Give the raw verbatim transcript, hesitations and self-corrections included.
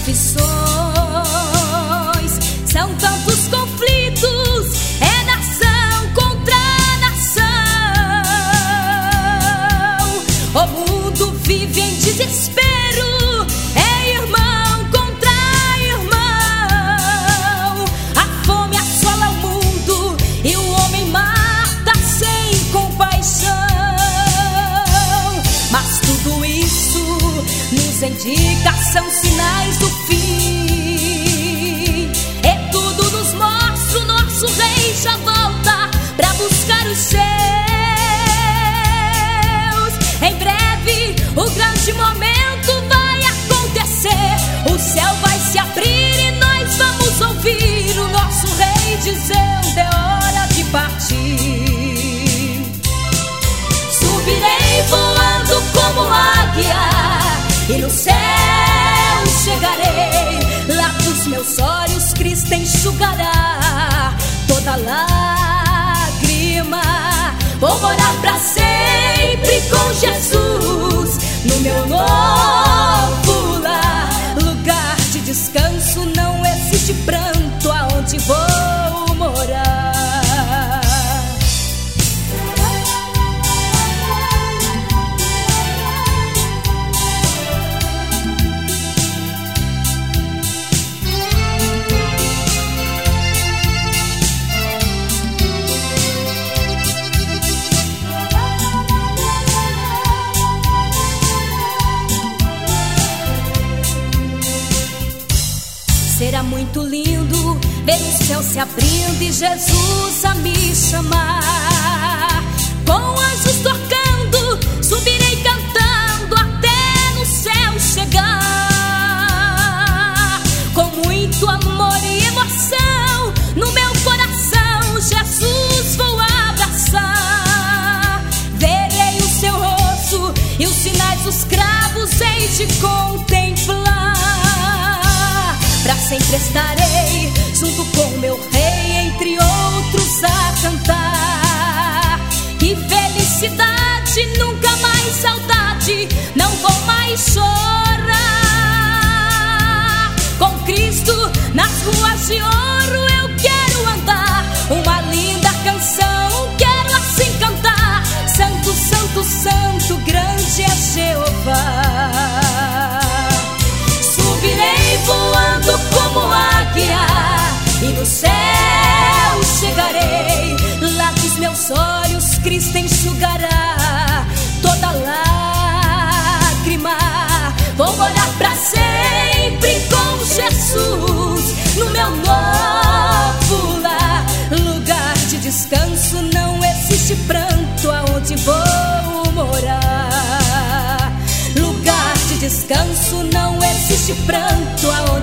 aflições, são tantos conflitos, é nação contra nação. O mundo vive em desespero, é irmão contra irmão. A fome assola o mundo e o homem mata sem compaixão. Mas tudo isso nos indica, são sinais do fim. E tudo nos mostra, o nosso rei já volta pra buscar os seus. Em breve o grande momento vai acontecer, o céu vai se abrir e nós vamos ouvir o nosso rei dizendo: é hora de partir. Subirei voando como águia e no céu chegarei. Lá dos meus olhos Cristo enxugará toda lágrima. Vou morar pra sempre com Jesus no meu novo lar. Lugar de descanso, não existe pranto aonde vou morar. Será muito lindo ver o céu se abrindo e Jesus a me chamar. Com anjos tocando, subirei cantando até no céu chegar. Com muito amor e emoção no meu coração, Jesus vou abraçar. Verei o seu rosto e os sinais dos cravos hei de contemplar. Pra sempre estarei junto com meu rei, entre outros a cantar. Que felicidade, nunca mais saudade, não vou mais chorar. Com Cristo nas ruas de ouro eu quero andar, uma linda canção quero assim cantar: Santo, Santo, Santo, grande é Jeová. Subirei voando como águia e no céu chegarei. Lá dos meus olhos Cristo enxugará toda lágrima. Vou morar pra sempre com Jesus no meu novo lar. Lugar de descanso, não existe pranto aonde vou morar. Lugar de descanso, não existe pranto aonde